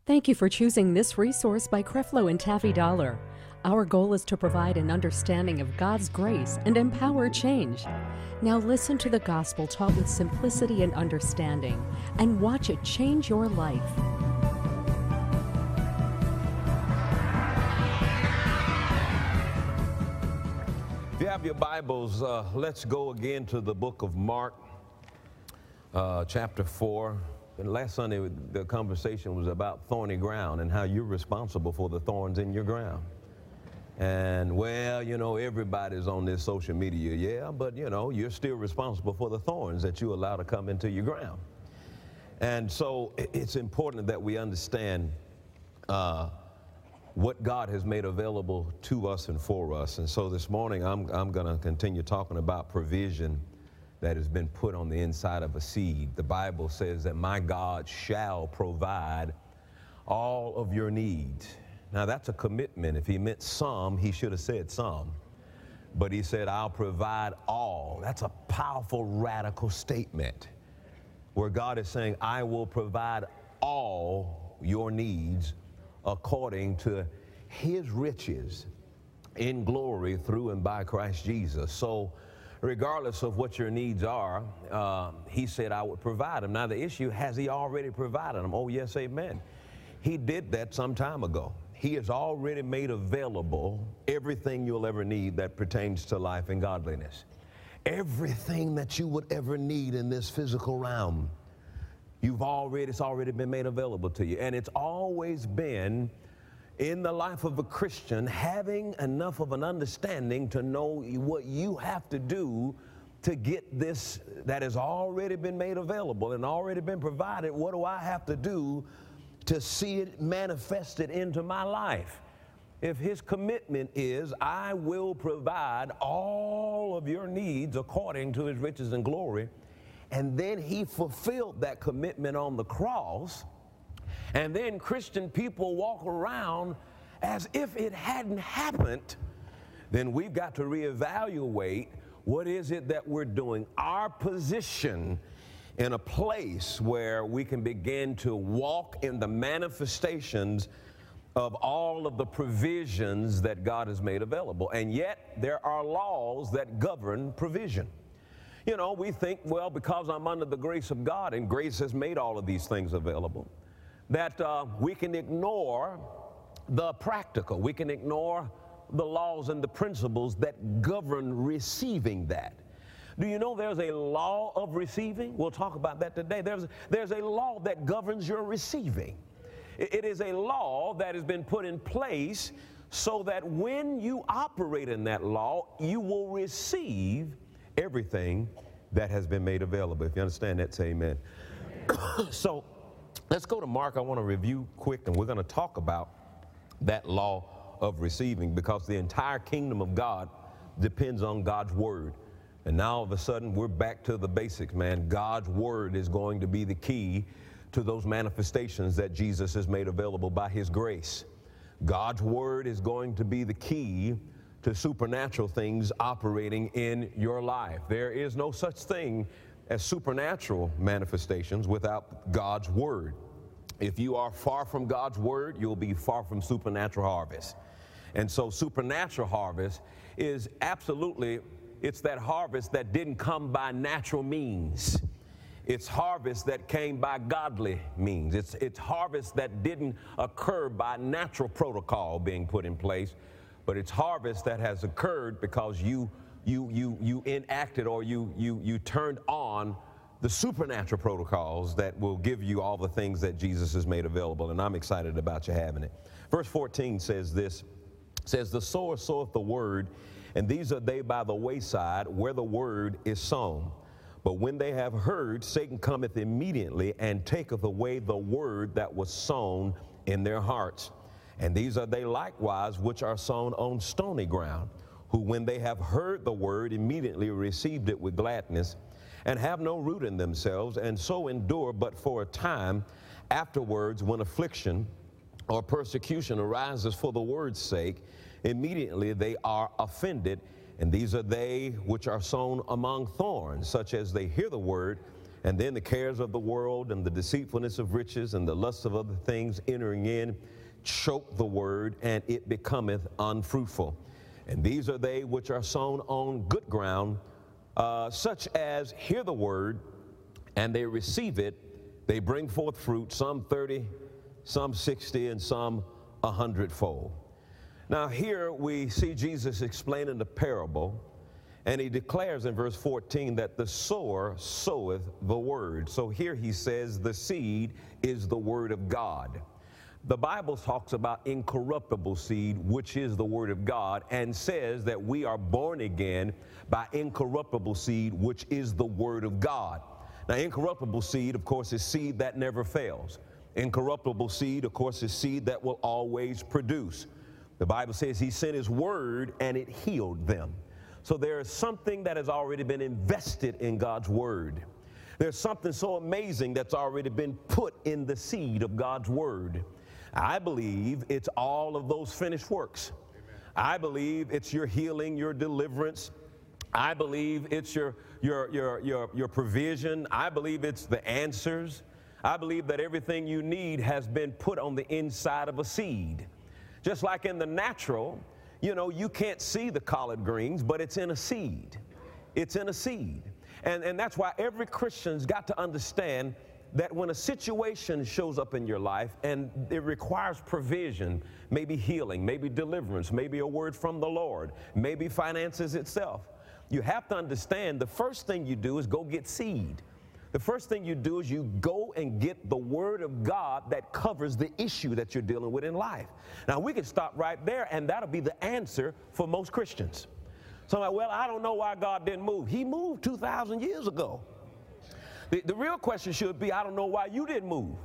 Thank you for choosing this resource by Creflo and Taffy Dollar. Our goal is to provide an understanding of God's grace and empower change. Now listen to the gospel taught with simplicity and understanding, and watch it change your life. If you have your Bibles, let's go again to the book of Mark, chapter 4. And last Sunday, the conversation was about thorny ground and how you're responsible for the thorns in your ground. And, well, you know, everybody's on this social media, yeah, but, you know, you're still responsible for the thorns that you allow to come into your ground. And so it's important that we understand what God has made available to us and for us. And so this morning, I'm going to continue talking about provision that has been put on the inside of a seed. The Bible says that my God shall provide all of your needs. Now that's a commitment. If he meant some, he should have said some. But he said, I'll provide all. That's a powerful, radical statement where God is saying, I will provide all your needs according to his riches in glory through and by Christ Jesus. So regardless of what your needs are, he said, I would provide them. Now, the issue, has he already provided them? Oh, yes, amen. He did that some time ago. He has already made available everything you'll ever need that pertains to life and godliness. Everything that you would ever need in this physical realm, it's already been made available to you. And it's always been in the life of a Christian, having enough of an understanding to know what you have to do to get this that has already been made available and already been provided. What do I have to do to see it manifested into my life? If his commitment is, I will provide all of your needs according to his riches and glory, and then he fulfilled that commitment on the cross, and then Christian people walk around as if it hadn't happened, then we've got to reevaluate what is it that we're doing, our position in a place where we can begin to walk in the manifestations of all of the provisions that God has made available. And yet there are laws that govern provision. You know, we think, well, because I'm under the grace of God and grace has made all of these things available, that we can ignore the practical. We can ignore the laws and the principles that govern receiving that. Do you know there's a law of receiving? We'll talk about that today. There's a law that governs your receiving. It is a law that has been put in place so that when you operate in that law, you will receive everything that has been made available. If you understand that, say amen. So let's go to Mark. I want to review quick, and we're going to talk about that law of receiving, because the entire kingdom of God depends on God's word. And now all of a sudden we're back to the basics, man. God's word is going to be the key to those manifestations that Jesus has made available by his grace. God's word is going to be the key to supernatural things operating in your life. There is no such thing as supernatural manifestations without God's word. If you are far from God's word, you'll be far from supernatural harvest. And so supernatural harvest is absolutely, it's that harvest that didn't come by natural means. It's harvest that came by godly means. It's harvest that didn't occur by natural protocol being put in place, but it's harvest that has occurred because you enacted or you turned on the supernatural protocols that will give you all the things that Jesus has made available, and I'm excited about you having it. Verse 14 says this, says, the sower soweth the word, and these are they by the wayside where the word is sown. But when they have heard, Satan cometh immediately and taketh away the word that was sown in their hearts. And these are they likewise which are sown on stony ground, who when they have heard the word immediately received it with gladness, and have no root in themselves, and so endure but for a time. Afterwards, when affliction or persecution arises for the word's sake, immediately they are offended. And these are they which are sown among thorns, such as they hear the word, And then the cares of the world and the deceitfulness of riches and the lust of other things entering in choke the word, and it becometh unfruitful. And these are they which are sown on good ground, such as hear the word, and they receive it. They bring forth fruit, some 30, some 60, and some 100-fold. Now here we see Jesus explaining the parable, and he declares in verse 14 that the sower soweth the word. So here he says the seed is the word of God. The Bible talks about incorruptible seed, which is the word of God, and says that we are born again by incorruptible seed, which is the word of God. Now, incorruptible seed, of course, is seed that never fails. Incorruptible seed, of course, is seed that will always produce. The Bible says he sent his word and it healed them. So there is something that has already been invested in God's word. There's something so amazing that's already been put in the seed of God's word. I believe it's all of those finished works. Amen. I believe it's your healing, your deliverance. I believe it's your provision. I believe it's the answers. I believe that everything you need has been put on the inside of a seed. Just like in the natural, you know, you can't see the collard greens, but it's in a seed. It's in a seed. And that's why every Christian's got to understand that when a situation shows up in your life and it requires provision, maybe healing, maybe deliverance, maybe a word from the Lord, maybe finances itself, you have to understand the first thing you do is go get seed. The first thing you do is you go and get the word of God that covers the issue that you're dealing with in life. Now, we can stop right there, and that'll be the answer for most Christians. So, well, I don't know why God didn't move. He moved 2,000 years ago. The real question should be, I don't know why you didn't move.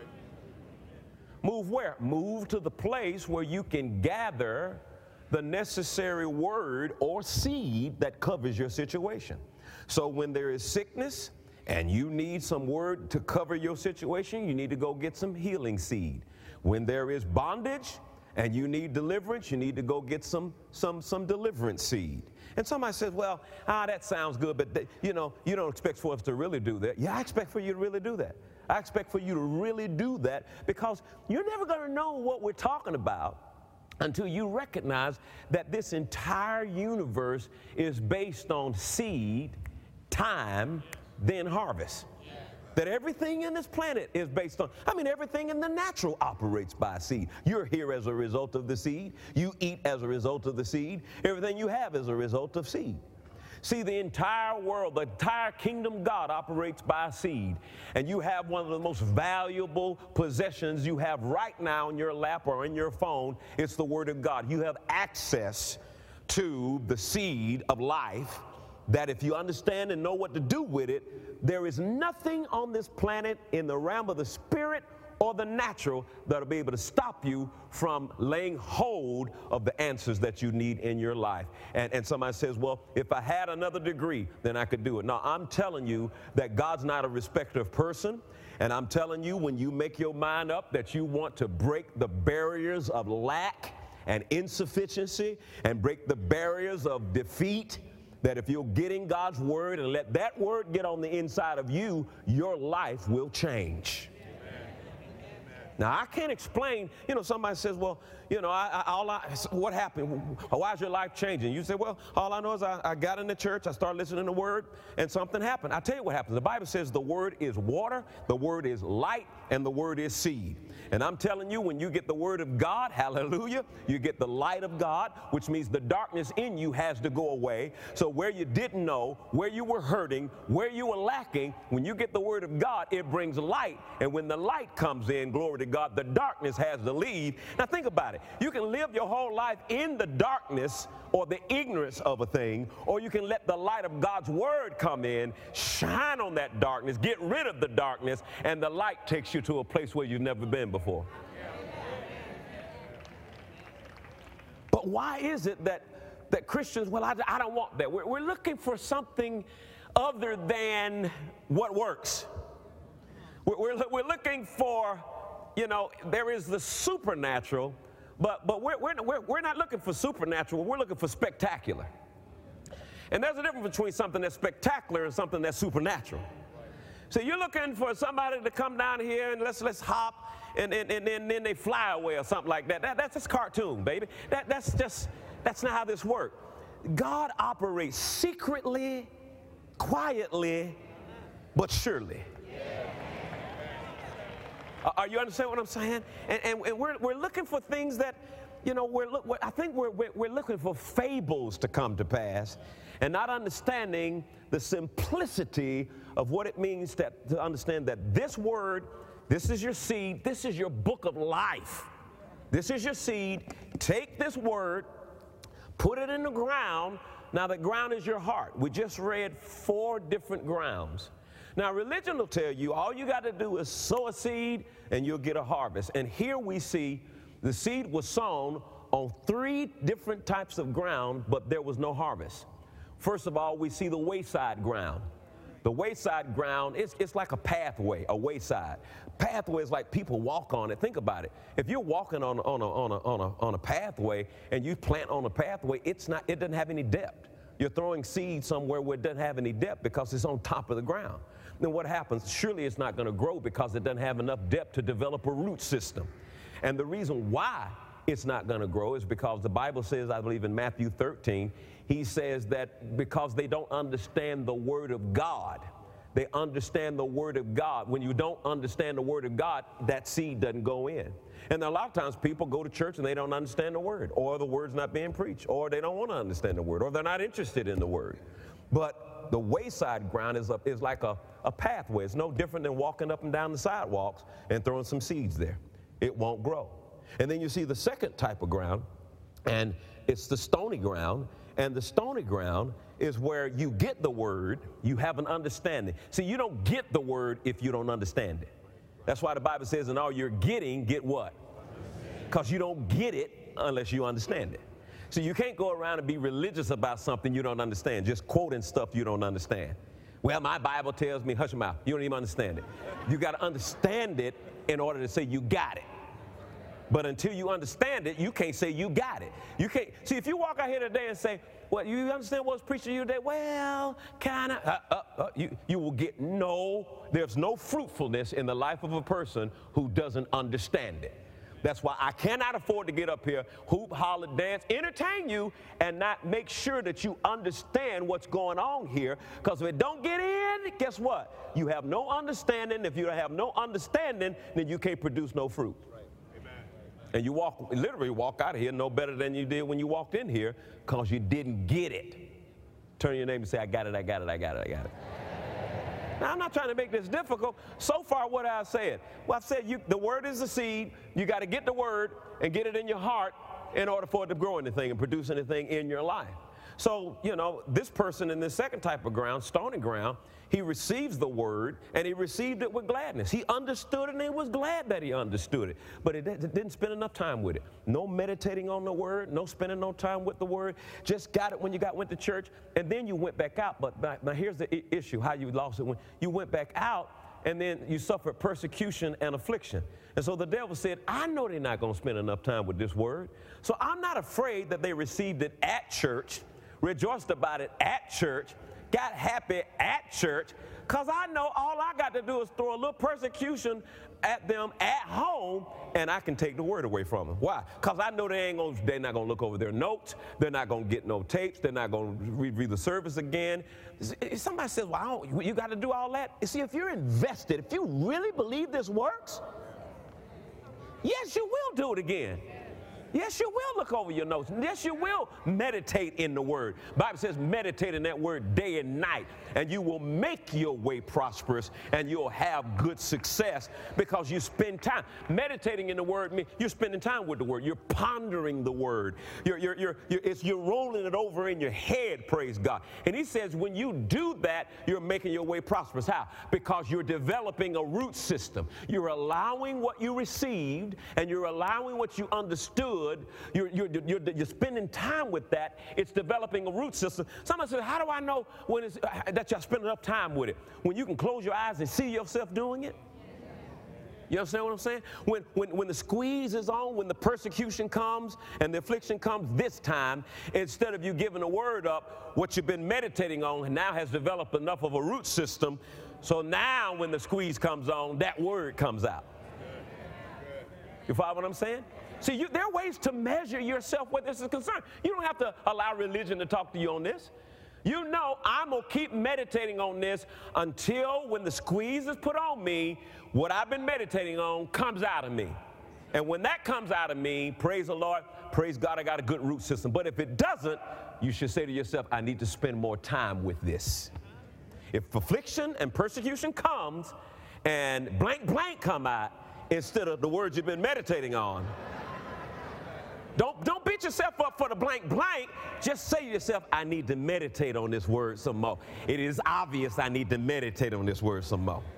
Move where? Move to the place where you can gather the necessary word or seed that covers your situation. So when there is sickness and you need some word to cover your situation, you need to go get some healing seed. When there is bondage and you need deliverance, you need to go get some deliverance seed. And somebody says, well, that sounds good, but you don't expect for us to really do that. Yeah, I expect for you to really do that. I expect for you to really do that, because you're never going to know what we're talking about until you recognize that this entire universe is based on seed, time, then harvest. That everything in this planet is based on, everything in the natural operates by seed. You're here as a result of the seed. You eat as a result of the seed. Everything you have is a result of seed. See, the entire world, the entire kingdom of God operates by seed. And you have one of the most valuable possessions you have right now in your lap or in your phone. It's the Word of God. You have access to the seed of life that if you understand and know what to do with it, there is nothing on this planet in the realm of the spirit or the natural that'll be able to stop you from laying hold of the answers that you need in your life. And somebody says, well, if I had another degree, then I could do it. No, I'm telling you that God's not a respecter of person. And I'm telling you, when you make your mind up that you want to break the barriers of lack and insufficiency and break the barriers of defeat, that if you're getting God's word and let that word get on the inside of you, your life will change. Now, I can't explain, somebody says, well, what happened? Why is your life changing? You say, well, all I know is I got in the church, I started listening to the word, and something happened. I tell you what happens. The Bible says the word is water, the word is light, and the word is seed. And I'm telling you, when you get the word of God, hallelujah, you get the light of God, which means the darkness in you has to go away. So where you didn't know, where you were hurting, where you were lacking, when you get the word of God, it brings light. And when the light comes in, glory to God, the darkness has to leave. Now think about it. You can live your whole life in the darkness or the ignorance of a thing, or you can let the light of God's word come in, shine on that darkness, get rid of the darkness, and the light takes you to a place where you've never been before. But why is it that Christians, well, I don't want that. We're looking for something other than what works. We're looking for, there is the supernatural, but we're not looking for supernatural. We're looking for spectacular. And there's a difference between something that's spectacular and something that's supernatural. So you're looking for somebody to come down here and let's hop, and then they fly away or something like that. That's just cartoon, baby. That's not how this works. God operates secretly, quietly, but surely. Are you understand what I'm saying? And we're looking for things that, you know, I think we're looking for fables to come to pass, and not understanding the simplicity of what it means to understand that this word, this is your seed, this is your book of life. This is your seed. Take this word, put it in the ground. Now the ground is your heart. We just read 4 different grounds. Now religion will tell you all you got to do is sow a seed and you'll get a harvest. And here we see the seed was sown on 3 different types of ground, but there was no harvest. First of all, we see the wayside ground. The wayside ground, it's like a pathway, a wayside. Pathway is like people walk on it. Think about it. If you're walking on a pathway and you plant on a pathway, it doesn't have any depth. You're throwing seed somewhere where it doesn't have any depth because it's on top of the ground. Then what happens? Surely it's not going to grow because it doesn't have enough depth to develop a root system. And the reason why it's not going to grow is because the Bible says, I believe in Matthew 13, he says that because they don't understand the Word of God. They understand the Word of God. When you don't understand the Word of God, that seed doesn't go in. And a lot of times people go to church and they don't understand the Word, or the Word's not being preached, or they don't want to understand the Word, or they're not interested in the Word. But the wayside ground is like a pathway. It's no different than walking up and down the sidewalks and throwing some seeds there. It won't grow. And then you see the second type of ground, and it's the stony ground. And the stony ground is where you get the word, you have an understanding. See, you don't get the word if you don't understand it. That's why the Bible says, in all you're getting, get what? Because you don't get it unless you understand it. So you can't go around and be religious about something you don't understand, just quoting stuff you don't understand. Well, my Bible tells me, hush your mouth, you don't even understand it. You got to understand it in order to say you got it. But until you understand it, you can't say you got it. You can't. See, if you walk out here today and say, well, you understand what was preached to you today? Well, kind of. You will get there's no fruitfulness in the life of a person who doesn't understand it. That's why I cannot afford to get up here, hoop, holler, dance, entertain you, and not make sure that you understand what's going on here. Because if it don't get in, guess what? You have no understanding. If you have no understanding, then you can't produce no fruit. And you literally walk out of here no better than you did when you walked in here because you didn't get it. Turn to your neighbor and say, I got it, I got it, I got it, I got it. Now, I'm not trying to make this difficult. So far, what I said? Well, I've said the word is the seed. You got to get the word and get it in your heart in order for it to grow anything and produce anything in your life. So, you know, this person in this second type of ground, stony ground, he receives the word and he received it with gladness. He understood it and he was glad that he understood it. But it didn't spend enough time with it. No meditating on the word, no spending no time with the word. Just got it when you went to church and then you went back out. But now here's the issue, how you lost it. When you went back out and then you suffered persecution and affliction. And so the devil said, I know they're not going to spend enough time with this word. So I'm not afraid that they received it at church, rejoiced about it at church, got happy at church, because I know all I got to do is throw a little persecution at them at home, and I can take the word away from them. Why? Because I know they're not going to look over their notes. They're not going to get no tapes. They're not going to read the service again. Somebody says, well, you got to do all that. You see, if you're invested, if you really believe this works, yes, you will do it again. Yes, you will look over your notes. Yes, you will meditate in the word. The Bible says meditate in that word day and night, and you will make your way prosperous, and you'll have good success because you spend time. Meditating in the word means you're spending time with the word. You're pondering the word. You're rolling it over in your head, praise God. And he says when you do that, you're making your way prosperous. How? Because you're developing a root system. You're allowing what you received, and you're allowing what you understood. You're spending time with that. It's developing a root system. Somebody says, how do I know that you're spending enough time with it? When you can close your eyes and see yourself doing it? You understand what I'm saying? When the squeeze is on, when the persecution comes and the affliction comes this time, instead of you giving the word up, what you've been meditating on now has developed enough of a root system So now when the squeeze comes on, that word comes out. You follow what I'm saying? See, there are ways to measure yourself where this is concerned. You don't have to allow religion to talk to you on this. You know I'm going to keep meditating on this until when the squeeze is put on me, what I've been meditating on comes out of me. And when that comes out of me, praise the Lord, praise God, I got a good root system. But if it doesn't, you should say to yourself, I need to spend more time with this. If affliction and persecution comes and blank, blank come out instead of the words you've been meditating on, don't beat yourself up for the blank, blank. Just say to yourself, I need to meditate on this word some more. It is obvious I need to meditate on this word some more.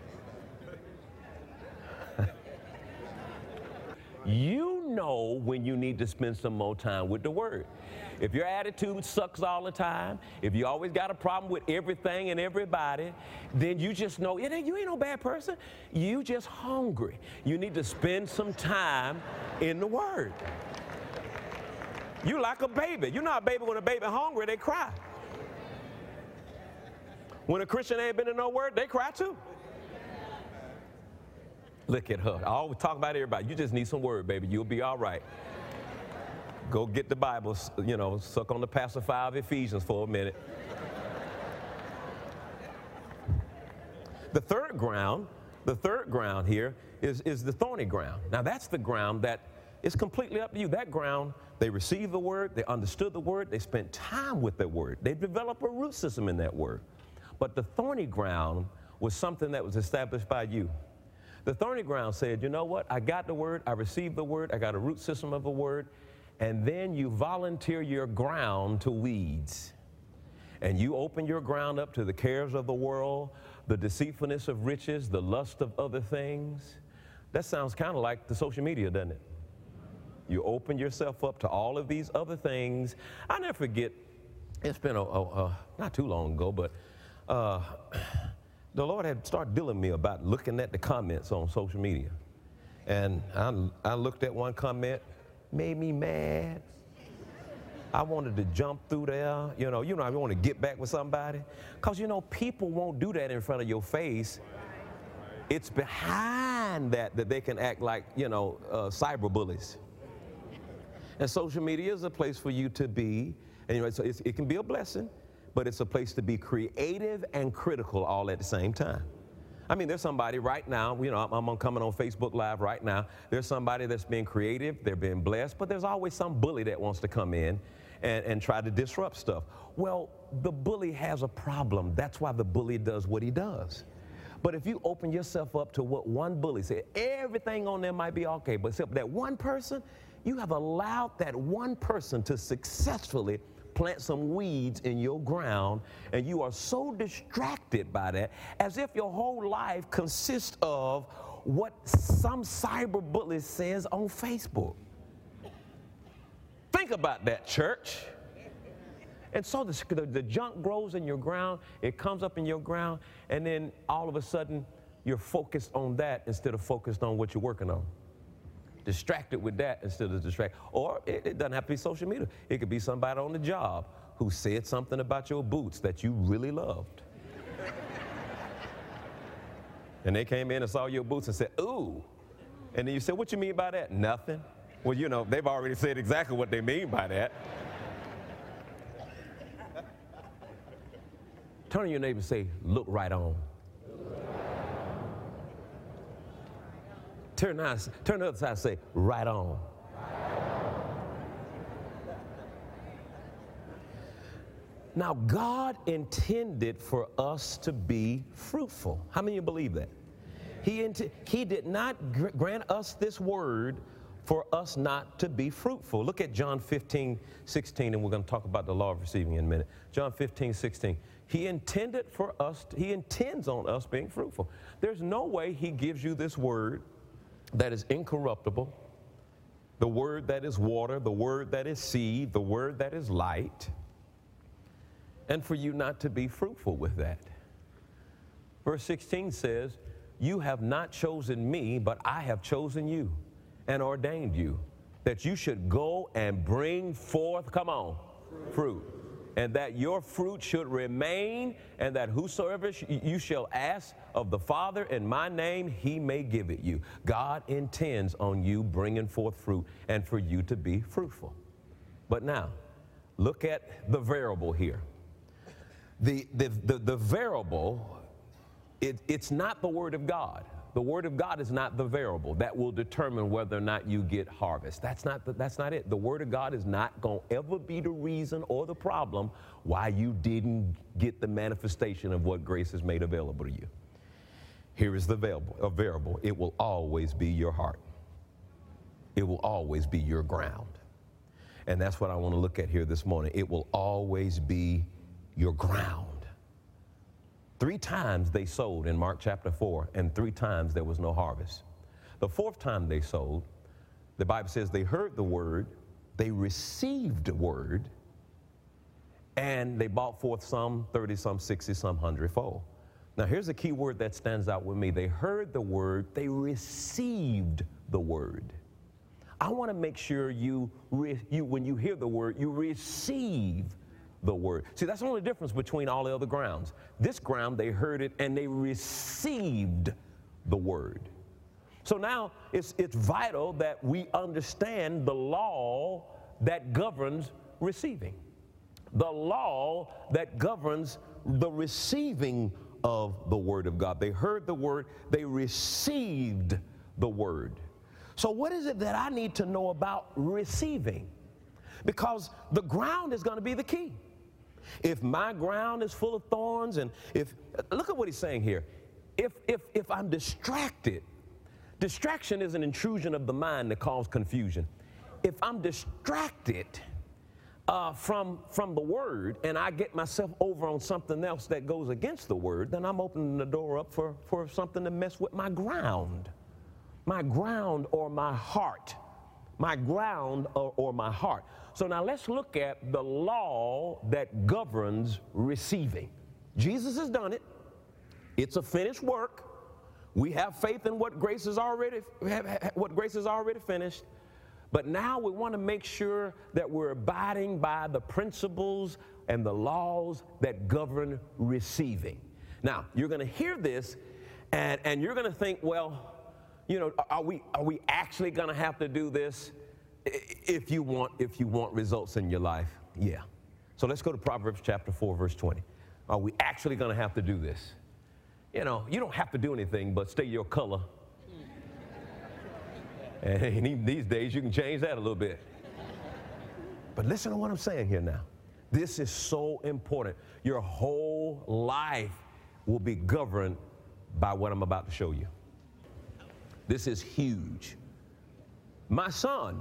You know when you need to spend some more time with the word. If your attitude sucks all the time, if you always got a problem with everything and everybody, then you just know you ain't no bad person. You just hungry. You need to spend some time in the word. You like a baby. You know a baby, when a baby hungry, they cry. When a Christian ain't been in no word, they cry too. Look at her. I always talk about everybody. You just need some word, baby. You'll be all right. Go get the Bible, suck on the pacifier of Ephesians for a minute. The third ground here is the thorny ground. Now that's the ground that is completely up to you. That ground, they received the word, they understood the word, they spent time with the word. They developed a root system in that word. But the thorny ground was something that was established by you. The thorny ground said, you know what? I got the word, I received the word, I got a root system of the word, and then you volunteer your ground to weeds. And you open your ground up to the cares of the world, the deceitfulness of riches, the lust of other things. That sounds kind of like the social media, doesn't it? You open yourself up to all of these other things. I never forget, it's been not too long ago, but the Lord had started dealing with me about looking at the comments on social media. And I looked at one comment, made me mad. I wanted to jump through there. I want to get back with somebody. Because, people won't do that in front of your face. It's behind that they can act like, cyber bullies. And social media is a place for you to be, and so it can be a blessing, but it's a place to be creative and critical all at the same time. I mean, there's somebody right now, I'm coming on Facebook Live right now. There's somebody that's being creative, they're being blessed, but there's always some bully that wants to come in and try to disrupt stuff. Well, the bully has a problem. That's why the bully does what he does. But if you open yourself up to what one bully said, everything on there might be okay, but except that one person, you have allowed that one person to successfully plant some weeds in your ground, and you are so distracted by that, as if your whole life consists of what some cyber bully says on Facebook. Think about that, church. And so the junk grows in your ground, it comes up in your ground, and then all of a sudden you're focused on that instead of focused on what you're working on. Distracted with that instead of distracted. Or it doesn't have to be social media. It could be somebody on the job who said something about your boots that you really loved. And they came in and saw your boots and said, ooh. And then you said, what you mean by that? Nothing. Well, they've already said exactly what they mean by that. Turn to your neighbor and say, look right on. Turn the other side and say, right on. Now, God intended for us to be fruitful. How many of you believe that? He did not grant us this word for us not to be fruitful. Look at John 15:16, and we're going to talk about the law of receiving in a minute. John 15:16. He intends on us being fruitful. There's no way he gives you this word that is incorruptible, the word that is water, the word that is seed, the word that is light, and for you not to be fruitful with that. Verse 16 says, you have not chosen me, but I have chosen you and ordained you, that you should go and bring forth, come on, fruit. and that your fruit should remain, and that whosoever you shall ask of the Father in my name, he may give it you. God intends on you bringing forth fruit and for you to be fruitful. But now, look at the variable here. The variable, it's not the Word of God. The Word of God is not the variable that will determine whether or not you get harvest. That's not it. The Word of God is not going to ever be the reason or the problem why you didn't get the manifestation of what grace has made available to you. Here is the variable. It will always be your heart. It will always be your ground. And that's what I want to look at here this morning. It will always be your ground. 3 times they sowed in Mark chapter 4, and 3 times there was no harvest. The 4th time they sowed, the Bible says they heard the word, they received the word, and they brought forth some 30, some 60, some 100-fold. Now here's a key word that stands out with me. They heard the word, they received the word. I want to make sure when you hear the word, you receive the word. See, that's the only difference between all the other grounds. This ground, they heard it and they received the word. So now it's vital that we understand the law that governs receiving. The law that governs the receiving of the word of God. They heard the word, they received the word. So what is it that I need to know about receiving? Because the ground is going to be the key. If my ground is full of thorns, and look at what he's saying here. If I'm distracted, distraction is an intrusion of the mind that causes confusion. If I'm distracted from the word, and I get myself over on something else that goes against the word, then I'm opening the door up for something to mess with my ground. My ground or my heart. My ground or my heart. So now let's look at the law that governs receiving. Jesus has done it. It's a finished work. We have faith in what grace has already finished. But now we want to make sure that we're abiding by the principles and the laws that govern receiving. Now, you're going to hear this and you're going to think, well, you know, are we actually going to have to do this if you want results in your life? Yeah. So let's go to Proverbs chapter 4, verse 20. Are we actually going to have to do this? You know, you don't have to do anything but stay your color. And even these days you can change that a little bit. But listen to what I'm saying here now. This is so important. Your whole life will be governed by what I'm about to show you. This is huge. My son,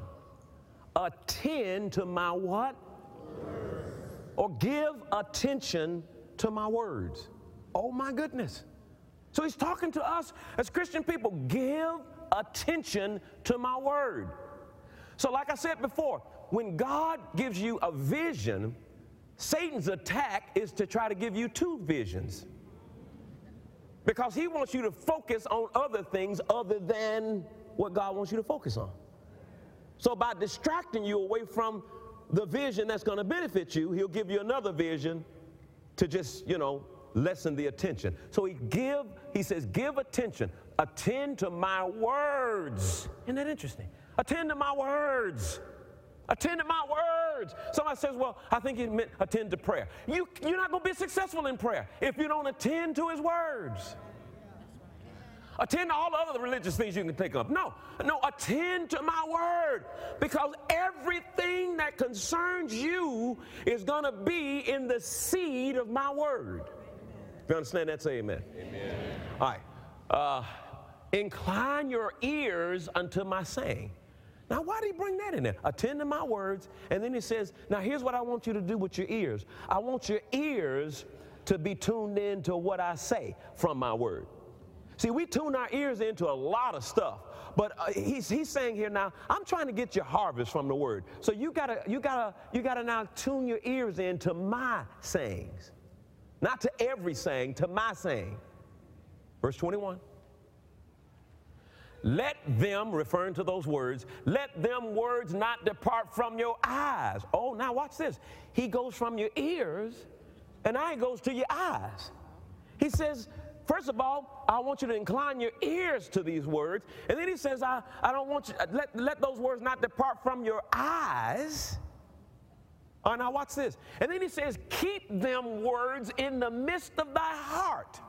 attend to my what? Words. Or give attention to my words. Oh my goodness. So he's talking to us as Christian people. Give attention to my word. So like I said before, when God gives you a vision, Satan's attack is to try to give you 2 visions. Because he wants you to focus on other things other than what God wants you to focus on. So by distracting you away from the vision that's going to benefit you, he'll give you another vision to just, lessen the attention. So he says, give attention. Attend to my words. Isn't that interesting? Attend to my words. Attend to my words. Somebody says, well, I think he meant attend to prayer. You're not going to be successful in prayer if you don't attend to his words. Attend to all the other religious things you can think of. No, attend to my word, because everything that concerns you is going to be in the seed of my word. If you understand that, say amen. Amen. All right. Incline your ears unto my saying. Now, why did he bring that in there? Attend to my words. And then he says, now here's what I want you to do with your ears. I want your ears to be tuned in to what I say from my word. See, we tune our ears into a lot of stuff. But he's saying here now, I'm trying to get your harvest from the word. So you gotta now tune your ears in to my sayings. Not to every saying, to my saying. Verse 21. let them, referring to those words, let them words not depart from your eyes. Oh, now watch this. He goes from your ears, and now he goes to your eyes. He says, first of all, I want you to incline your ears to these words. And then he says, I don't want you, let those words not depart from your eyes. All right, now watch this. And then he says, keep them words in the midst of thy heart.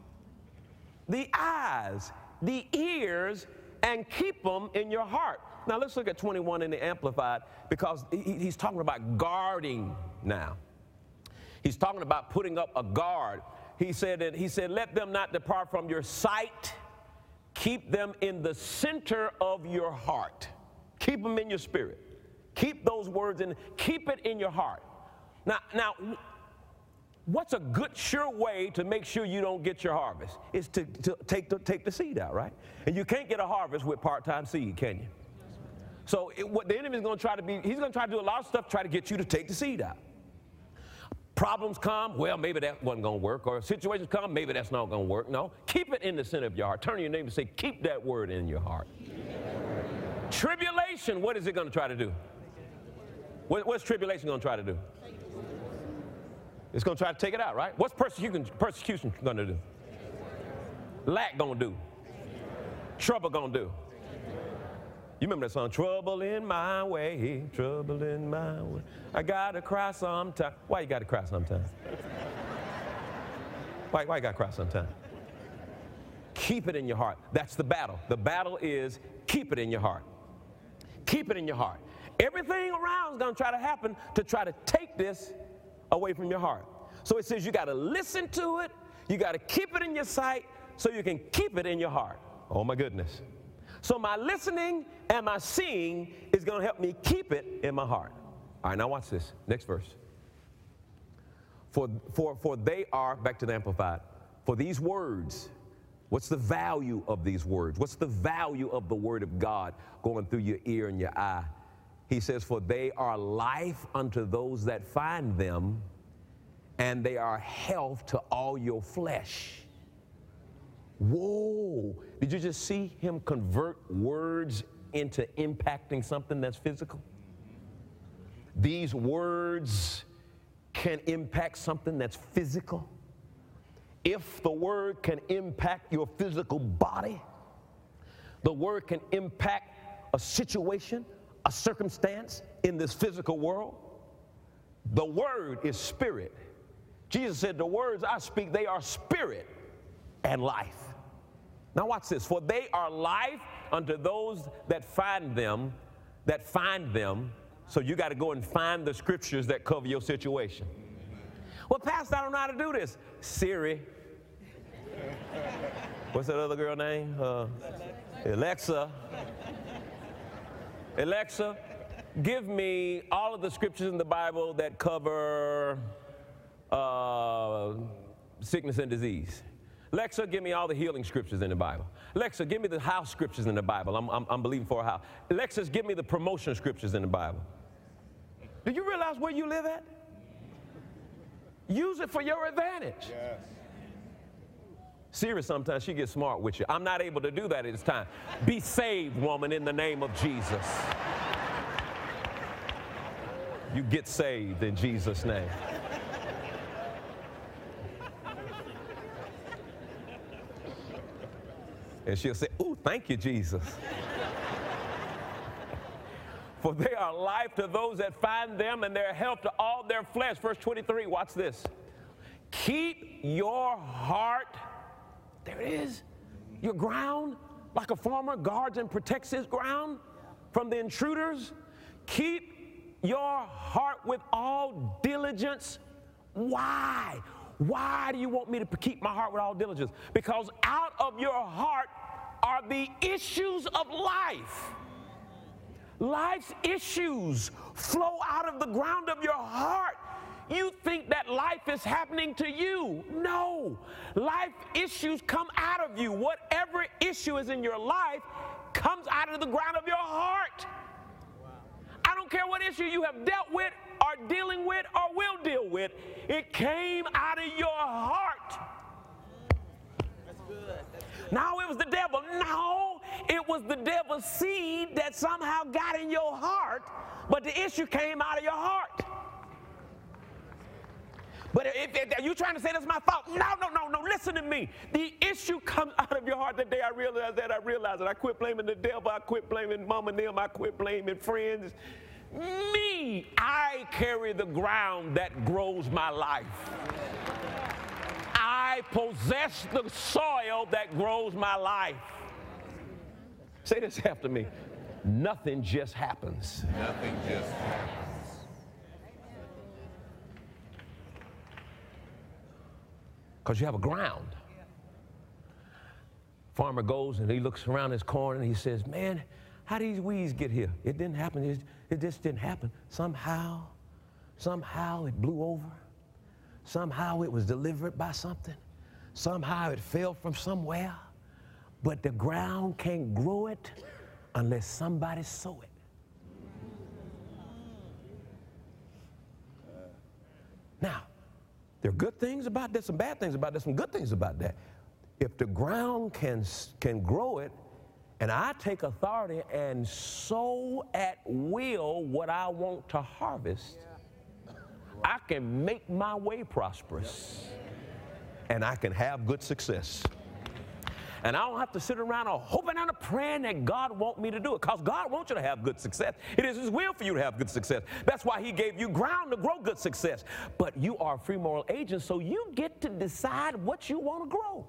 The eyes, the ears, and keep them in your heart. Now let's look at 21 in the Amplified, because he's talking about guarding now. He's talking about putting up a guard. He said, let them not depart from your sight. Keep them in the center of your heart. Keep them in your spirit. Keep those words in, keep it in your heart. Now, what's a good, sure way to make sure you don't get your harvest? Is to take the seed out, right? And you can't get a harvest with part-time seed, can you? So what the enemy is going to try to be, he's going to try to do a lot of stuff to try to get you to take the seed out. Problems come, well, maybe that wasn't going to work. Or situations come, maybe that's not going to work. No, keep it in the center of your heart. Turn to your neighbor and say, keep that word in your heart. Tribulation, what is it going to try to do? What's tribulation going to try to do? It's going to try to take it out, right? What's persecution going to do? Lack going to do? Trouble going to do? You remember that song, trouble in my way, trouble in my way. I got to cry sometime. Why you got to cry sometime? Why you got to cry sometime? Keep it in your heart. That's the battle. The battle is keep it in your heart. Keep it in your heart. Everything around is going to try to happen to try to take this away from your heart. So it says you got to listen to it. You got to keep it in your sight so you can keep it in your heart. Oh, my goodness. So my listening and my seeing is going to help me keep it in my heart. All right, now watch this. Next verse. For they are, back to the Amplified, for these words, what's the value of these words? What's the value of the word of God going through your ear and your eye? He says, for they are life unto those that find them, and they are health to all your flesh. Whoa, did you just see him convert words into impacting something that's physical? These words can impact something that's physical. If the word can impact your physical body, the word can impact a situation, a circumstance in this physical world. The word is spirit. Jesus said, the words I speak, they are spirit and life. Now watch this. For they are life unto those that find them. So you got to go and find the scriptures that cover your situation. Well, Pastor, I don't know how to do this. Siri. What's that other girl name? Alexa. Alexa, give me all of the scriptures in the Bible that cover sickness and disease. Alexa, give me all the healing scriptures in the Bible. Alexa, give me the house scriptures in the Bible. I'm believing for a house. Alexa, give me the promotion scriptures in the Bible. Do you realize where you live at? Use it for your advantage. Yes. Siri, sometimes she gets smart with you. I'm not able to do that at this time. Be saved, woman, in the name of Jesus. You get saved in Jesus' name. And she'll say, ooh, thank you, Jesus. For they are life to those that find them, and their health to all their flesh. Verse 23, watch this. Keep your heart, there it is, your ground, like a farmer guards and protects his ground from the intruders. Keep your heart with all diligence. Why? Why do you want me to keep my heart with all diligence? Because out of your heart are the issues of life. Life's issues flow out of the ground of your heart. You think that life is happening to you. No. Life issues come out of you. Whatever issue is in your life comes out of the ground of your heart. Wow. I don't care what issue you have dealt with or dealing with or will deal with. It came out of your heart. That's good. That's good. Now it was the devil. No, it was the devil's seed that somehow got in your heart, but the issue came out of your heart. But if you're trying to say that's my fault, no, listen to me. The issue comes out of your heart. The day I realized that, I quit blaming the devil, I quit blaming mama and them, I quit blaming friends. Me, I carry the ground that grows my life. I possess the soil that grows my life. Say this after me. Nothing just happens. Nothing just happens. Because you have a ground. Farmer goes and he looks around his corn and he says, man, how did these weeds get here? It didn't happen. It just didn't happen. Somehow it blew over. Somehow it was delivered by something. Somehow it fell from somewhere. But the ground can't grow it unless somebody sow it. Now, there are good things about that, some bad things about that, some good things about that. If the ground can grow it, and I take authority and sow at will what I want to harvest, I can make my way prosperous, and I can have good success. And I don't have to sit around hoping and praying that God wants me to do it, because God wants you to have good success. It is His will for you to have good success. That's why He gave you ground to grow good success. But you are a free moral agent, so you get to decide what you want to grow.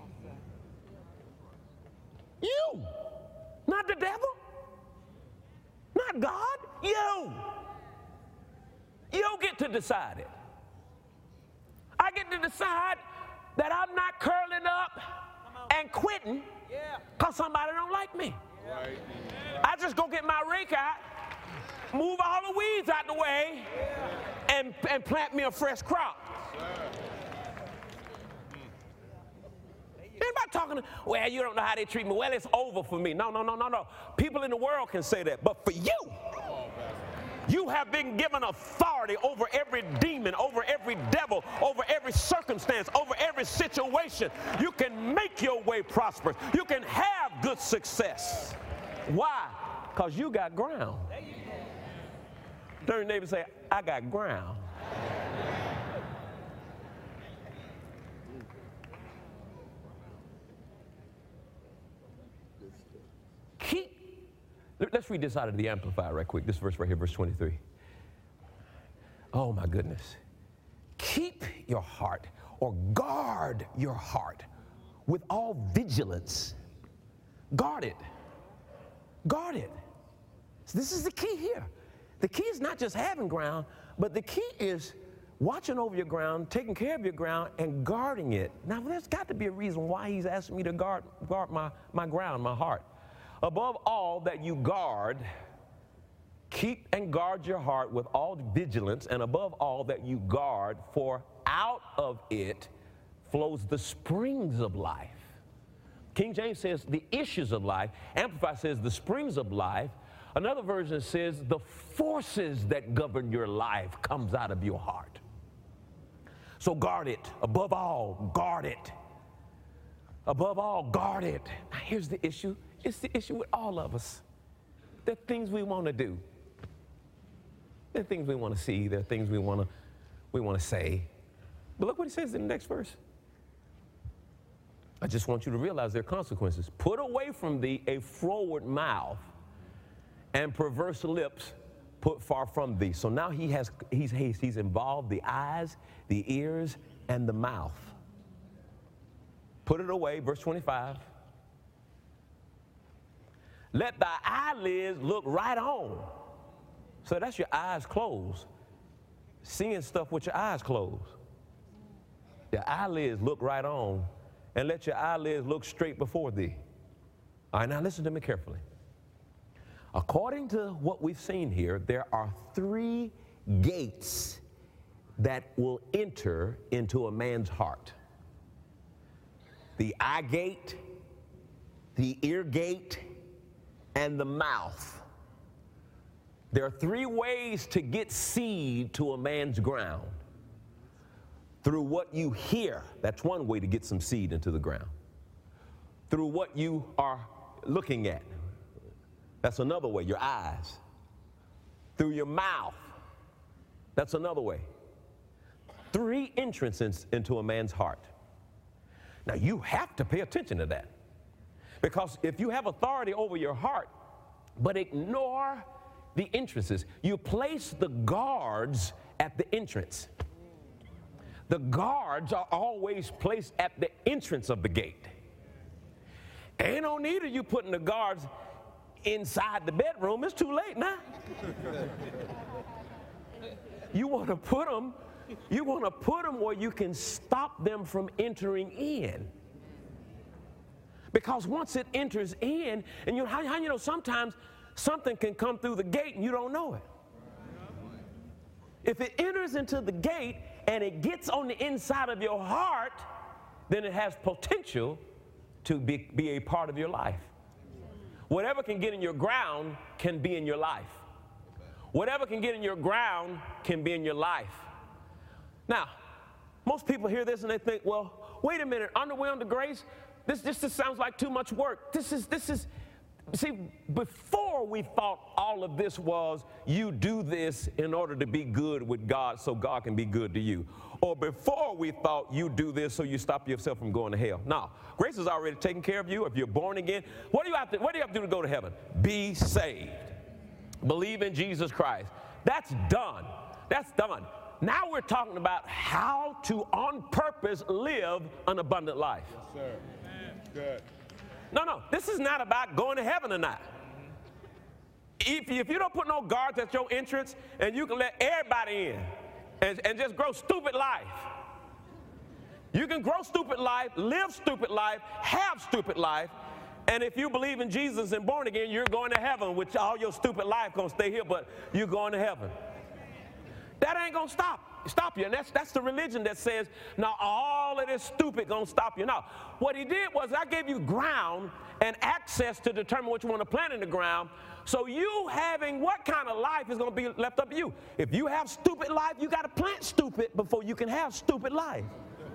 You, not the devil, not God, you. You get to decide it. I get to decide that I'm not curling up and quitting because somebody don't like me. Right. I just go get my rake out, move all the weeds out the way, and plant me a fresh crop. Anybody talking to, well, you don't know how they treat me. Well, it's over for me. No. People in the world can say that. But for you, you have been given authority over every demon, over every devil, over every circumstance, over every situation. You can make your way prosperous. You can have good success. Why? Because you got ground. Turn to your neighbor and say, I got ground. Let's read this out of the Amplified right quick. This verse right here, verse 23. Oh, my goodness. Keep your heart, or guard your heart with all vigilance. Guard it. Guard it. So this is the key here. The key is not just having ground, but the key is watching over your ground, taking care of your ground, and guarding it. Now, there's got to be a reason why He's asking me to guard my ground, my heart. Above all that you guard, keep and guard your heart with all vigilance, and above all that you guard, for out of it flows the springs of life. King James says the issues of life. Amplified says the springs of life. Another version says the forces that govern your life comes out of your heart. So guard it. Above all, guard it. Above all, guard it. Now here's the issue. It's the issue with all of us. There are things we want to do. There are things we want to see. There are things we want to say. But look what He says in the next verse. I just want you to realize there are consequences. Put away from thee a froward mouth, and perverse lips put far from thee. So now he's involved the eyes, the ears, and the mouth. Put it away, verse 25. Let thy eyelids look right on. So that's your eyes closed. Seeing stuff with your eyes closed. Your eyelids look right on, and let your eyelids look straight before thee. All right, now listen to me carefully. According to what we've seen here, there are 3 gates that will enter into a man's heart. The eye gate, the ear gate, and the mouth. There are 3 ways to get seed to a man's ground. Through what you hear, that's one way to get some seed into the ground. Through what you are looking at. That's another way, your eyes. Through your mouth. That's another way. 3 entrances into a man's heart. Now, you have to pay attention to that. Because if you have authority over your heart, but ignore the entrances, you place the guards at the entrance. The guards are always placed at the entrance of the gate. Ain't no need of you putting the guards inside the bedroom. It's too late now. You want to put them where you can stop them from entering in. Because once it enters in, and how you know sometimes something can come through the gate and you don't know it. If it enters into the gate and it gets on the inside of your heart, then it has potential to be a part of your life. Whatever can get in your ground can be in your life. Whatever can get in your ground can be in your life. Now, most people hear this and they think, well, wait a minute, underwhelmed grace? This just sounds like too much work. See, before we thought all of this was you do this in order to be good with God so God can be good to you. Or before we thought you do this so you stop yourself from going to hell. No, grace has already taken care of you. If you're born again, what do you have to do to go to heaven? Be saved. Believe in Jesus Christ. That's done. That's done. Now we're talking about how to on purpose live an abundant life. Yes, sir. Good. No, this is not about going to heaven or not. If you don't put no guards at your entrance and you can let everybody in and just grow stupid life. You can grow stupid life, live stupid life, have stupid life, and if you believe in Jesus and born again, you're going to heaven, which all your stupid life going to stay here, but you're going to heaven. That ain't going to stop you. And that's the religion that says, now all of this stupid going to stop you. Now, what he did was I gave you ground and access to determine what you want to plant in the ground. So you having what kind of life is going to be left up to you. If you have stupid life, you got to plant stupid before you can have stupid life.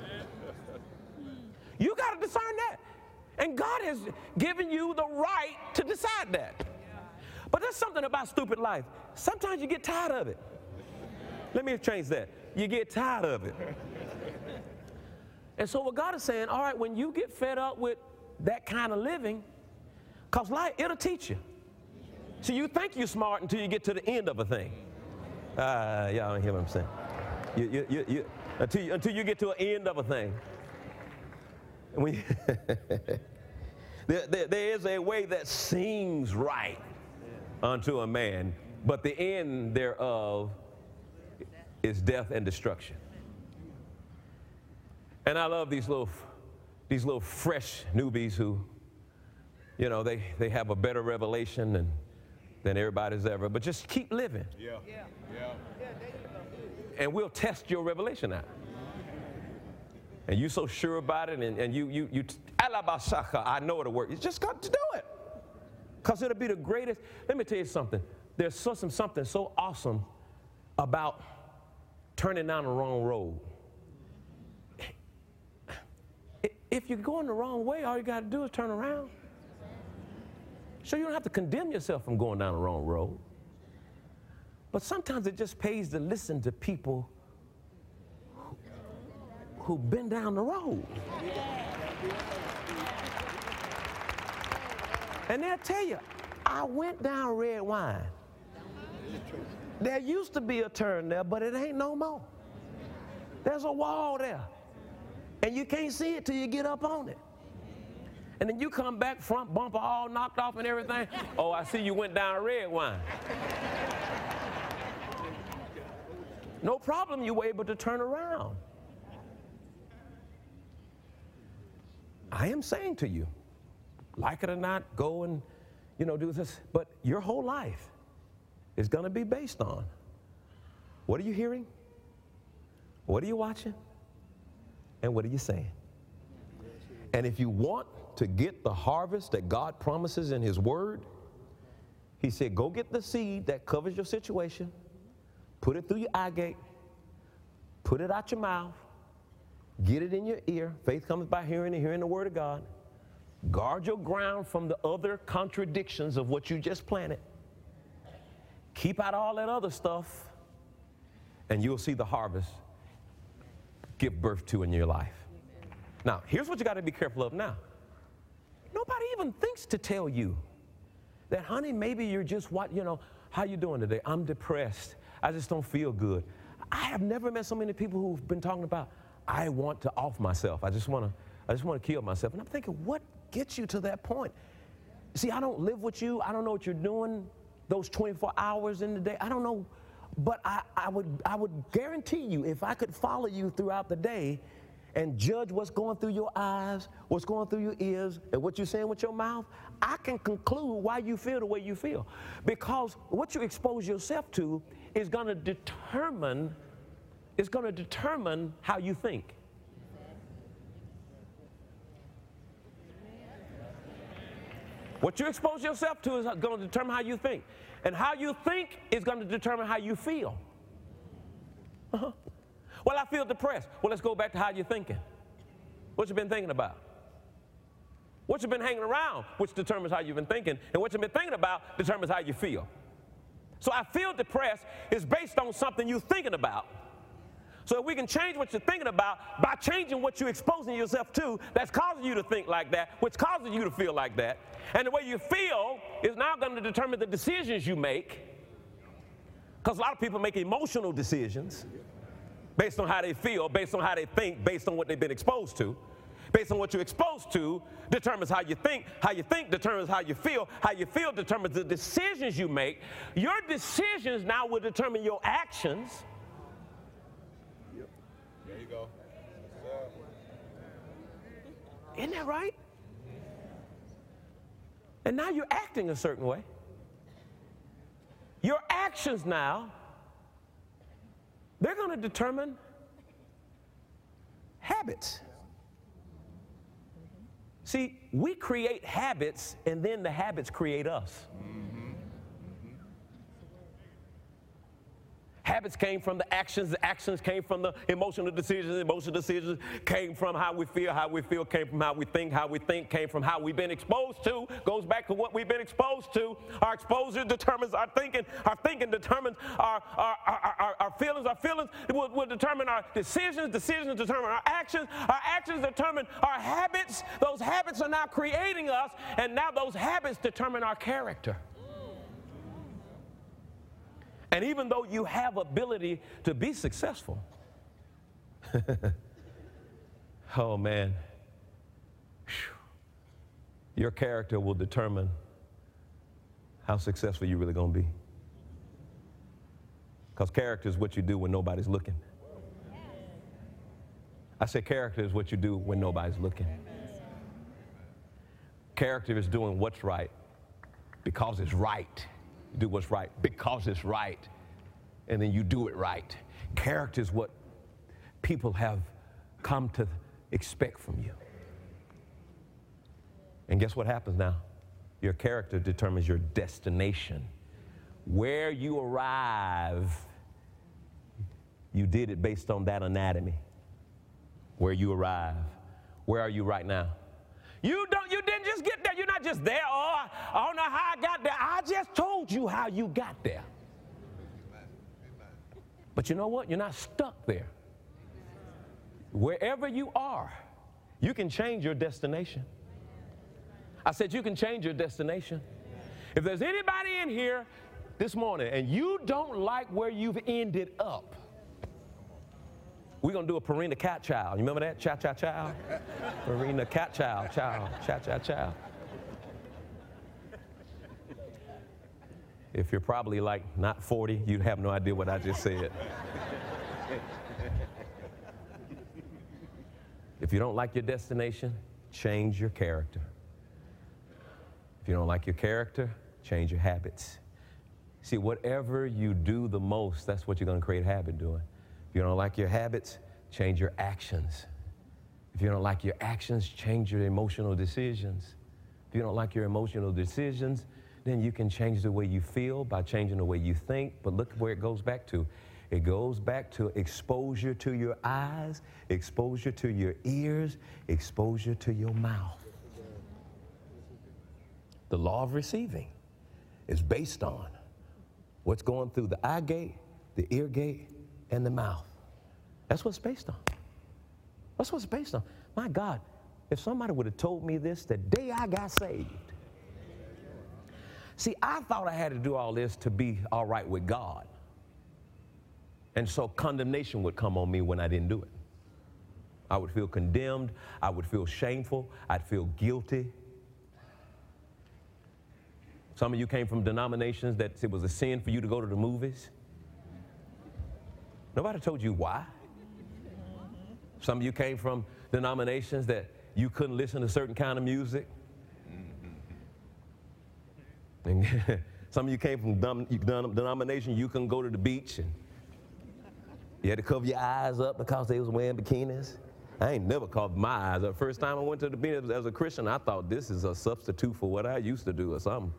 You got to discern that. And God has given you the right to decide that. But there's something about stupid life. Sometimes you get tired of it. Let me change that. You get tired of it. And so what God is saying, all right, when you get fed up with that kind of living, because life, it'll teach you. See, you think you're smart until you get to the end of a thing. Y'all don't hear what I'm saying. Until you get to an end of a thing. There is a way that seems right unto a man, but the end thereof is death and destruction. And I love these little fresh newbies who, you know, they have a better revelation than everybody's ever. But just keep living. Yeah. And we'll test your revelation out. And you're so sure about it, and you alabasaka, I know it'll work. You just got to do it. Because it'll be the greatest. Let me tell you something. There's something so awesome about turning down the wrong road. If you're going the wrong way, all you got to do is turn around. So you don't have to condemn yourself from going down the wrong road. But sometimes it just pays to listen to people who've been down the road. And they'll tell you, I went down red wine. There used to be a turn there, but it ain't no more. There's a wall there. And you can't see it till you get up on it. And then you come back, front bumper all knocked off and everything. Oh, I see you went down red wine. No problem, you were able to turn around. I am saying to you, like it or not, go and, do this. But your whole life is going to be based on what are you hearing? What are you watching? And what are you saying? And if you want to get the harvest that God promises in His Word, He said, go get the seed that covers your situation, put it through your eye gate, put it out your mouth, get it in your ear. Faith comes by hearing and hearing the Word of God. Guard your ground from the other contradictions of what you just planted. Keep out all that other stuff, and you'll see the harvest give birth to in your life. Now, here's what you got to be careful of now. Nobody even thinks to tell you that, honey, maybe you're just how you doing today? I'm depressed. I just don't feel good. I have never met so many people who've been talking about, I want to off myself. I just want to kill myself. And I'm thinking, what gets you to that point? See, I don't live with you. I don't know what you're doing those 24 hours in the day. I don't know. But I would guarantee you, if I could follow you throughout the day and judge what's going through your eyes, what's going through your ears, and what you're saying with your mouth, I can conclude why you feel the way you feel. Because what you expose yourself to is going to determine how you think. What you expose yourself to is going to determine how you think. And how you think is going to determine how you feel. Well, I feel depressed. Well, let's go back to how you're thinking. What you been thinking about? What you been hanging around, which determines how you've been thinking. And what you've been thinking about determines how you feel. So I feel depressed is based on something you're thinking about. So if we can change what you're thinking about by changing what you're exposing yourself to, that's causing you to think like that, which causes you to feel like that. And the way you feel is now going to determine the decisions you make. Because a lot of people make emotional decisions based on how they feel, based on how they think, based on what they've been exposed to. Based on what you're exposed to determines how you think determines how you feel determines the decisions you make. Your decisions now will determine your actions. There you go. Isn't that right? And now you're acting a certain way. Your actions now, they're going to determine habits. See, we create habits, and then the habits create us. Habits came from the actions came from the emotional decisions came from how we feel came from how we think came from how we've been exposed to, goes back to what we've been exposed to. Our exposure determines our thinking determines our feelings will determine our decisions determine our actions determine our habits. Those habits are now creating us, and now those habits determine our character. And even though you have ability to be successful, oh man, your character will determine how successful you're really going to be. Because character is what you do when nobody's looking. I say character is what you do when nobody's looking. Character is doing what's right because it's right. Do what's right because it's right, and then you do it right. Character is what people have come to expect from you. And guess what happens now? Your character determines your destination. Where you arrive, you did it based on that anatomy. Where you arrive. Where are you right now? You didn't just get there. You're not just there. Oh, I don't know how I got there. I just told you how you got there. But you know what? You're not stuck there. Wherever you are, you can change your destination. I said you can change your destination. If there's anybody in here this morning and you don't like where you've ended up, we're going to do a Purina cat child. You remember that? Cha-cha-chow? Purina cat child. Cha-cha-chow. If you're probably like not 40, you'd have no idea what I just said. If you don't like your destination, change your character. If you don't like your character, change your habits. See, whatever you do the most, that's what you're going to create a habit doing. If you don't like your habits, change your actions. If you don't like your actions, change your emotional decisions. If you don't like your emotional decisions, then you can change the way you feel by changing the way you think. But look where it goes back to. It goes back to exposure to your eyes, exposure to your ears, exposure to your mouth. The law of receiving is based on what's going through the eye gate, the ear gate, and the mouth. That's what it's based on. That's what it's based on. My God, if somebody would have told me this the day I got saved. See, I thought I had to do all this to be all right with God. And so condemnation would come on me when I didn't do it. I would feel condemned. I would feel shameful. I'd feel guilty. Some of you came from denominations that it was a sin for you to go to the movies. Nobody told you why. Some of you came from denominations that you couldn't listen to certain kind of music. And some of you came from denominations you couldn't go to the beach and you had to cover your eyes up because they was wearing bikinis. I ain't never covered my eyes up. First time I went to the beach as a Christian, I thought this is a substitute for what I used to do or something.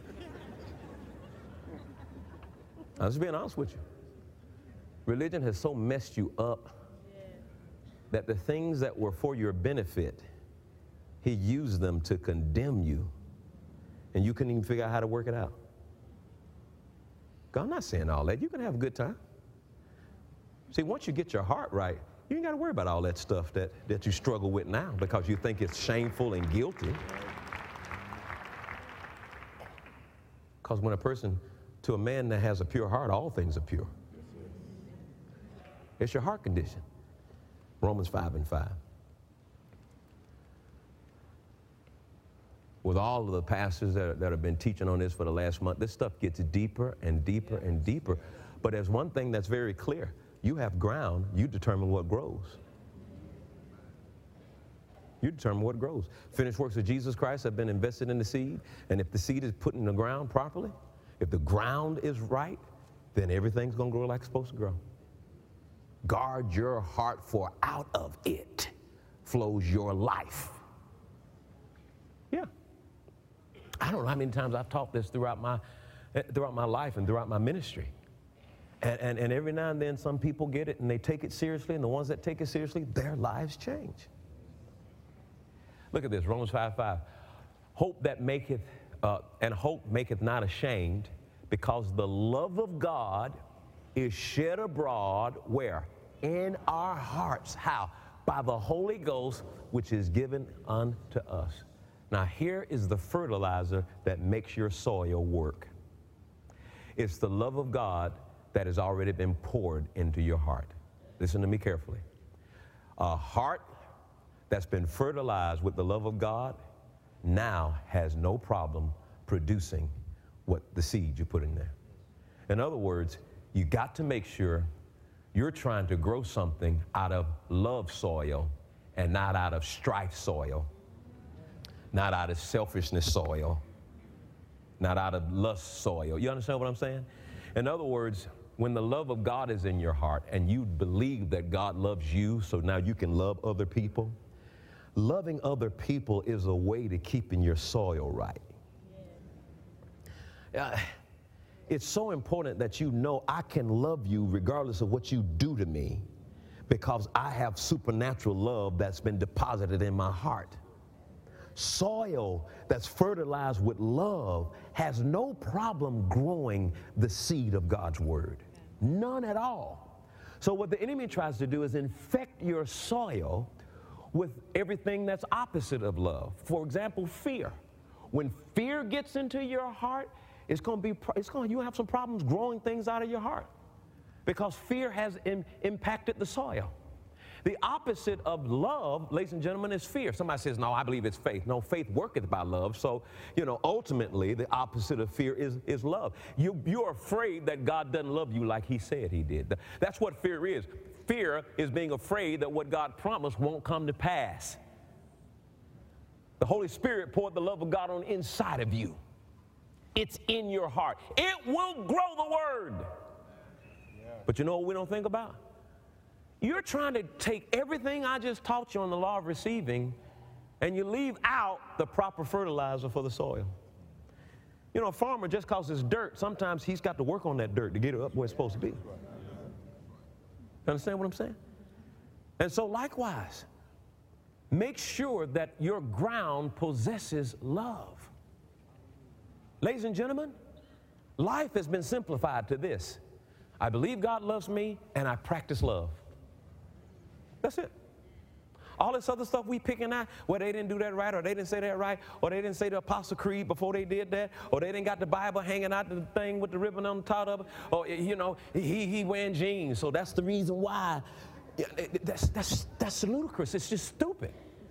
I'm just being honest with you. Religion has so messed you up that the things that were for your benefit, he used them to condemn you, and you couldn't even figure out how to work it out. God, I'm not saying all that. You can have a good time. See, once you get your heart right, you ain't got to worry about all that stuff that you struggle with now because you think it's shameful and guilty. Because when to a man that has a pure heart, all things are pure. It's your heart condition. Romans 5:5. With all of the pastors that have been teaching on this for the last month, this stuff gets deeper and deeper and deeper. But there's one thing that's very clear. You have ground, you determine what grows. You determine what grows. Finished works of Jesus Christ have been invested in the seed, and if the seed is put in the ground properly, if the ground is right, then everything's going to grow like it's supposed to grow. Guard your heart, for out of it flows your life. Yeah. I don't know how many times I've taught this throughout my life and throughout my ministry. And every now and then some people get it and they take it seriously, and the ones that take it seriously, their lives change. Look at this, Romans 5:5. Hope maketh not ashamed, because the love of God is shed abroad, where? In our hearts. How? By the Holy Ghost, which is given unto us. Now here is the fertilizer that makes your soil work. It's the love of God that has already been poured into your heart. Listen to me carefully. A heart that's been fertilized with the love of God now has no problem producing what the seed you put in there. In other words, you got to make sure you're trying to grow something out of love soil and not out of strife soil, not out of selfishness soil, not out of lust soil. You understand what I'm saying? In other words, when the love of God is in your heart and you believe that God loves you, so now you can love other people, loving other people is a way to keeping your soil right. It's so important that you know I can love you regardless of what you do to me, because I have supernatural love that's been deposited in my heart. Soil that's fertilized with love has no problem growing the seed of God's word. None at all. So what the enemy tries to do is infect your soil with everything that's opposite of love. For example, fear. When fear gets into your heart, you have some problems growing things out of your heart, because fear has impacted the soil. The opposite of love, ladies and gentlemen, is fear. Somebody says, no, I believe it's faith. No, faith worketh by love. So, ultimately, the opposite of fear is love. You're afraid that God doesn't love you like he said he did. That's what fear is. Fear is being afraid that what God promised won't come to pass. The Holy Spirit poured the love of God on the inside of you. It's in your heart. It will grow the word. But you know what we don't think about? You're trying to take everything I just taught you on the law of receiving, and you leave out the proper fertilizer for the soil. A farmer, just because it's dirt, sometimes he's got to work on that dirt to get it up where it's supposed to be. You understand what I'm saying? And so likewise, make sure that your ground possesses love. Ladies and gentlemen, life has been simplified to this. I believe God loves me, and I practice love. That's it. All this other stuff we picking out, well, they didn't do that right, or they didn't say that right, or they didn't say the Apostle Creed before they did that, or they didn't got the Bible hanging out the thing with the ribbon on the top of it, or, you know, he wearing jeans, so that's the reason why. Yeah, that's ludicrous. It's just stupid.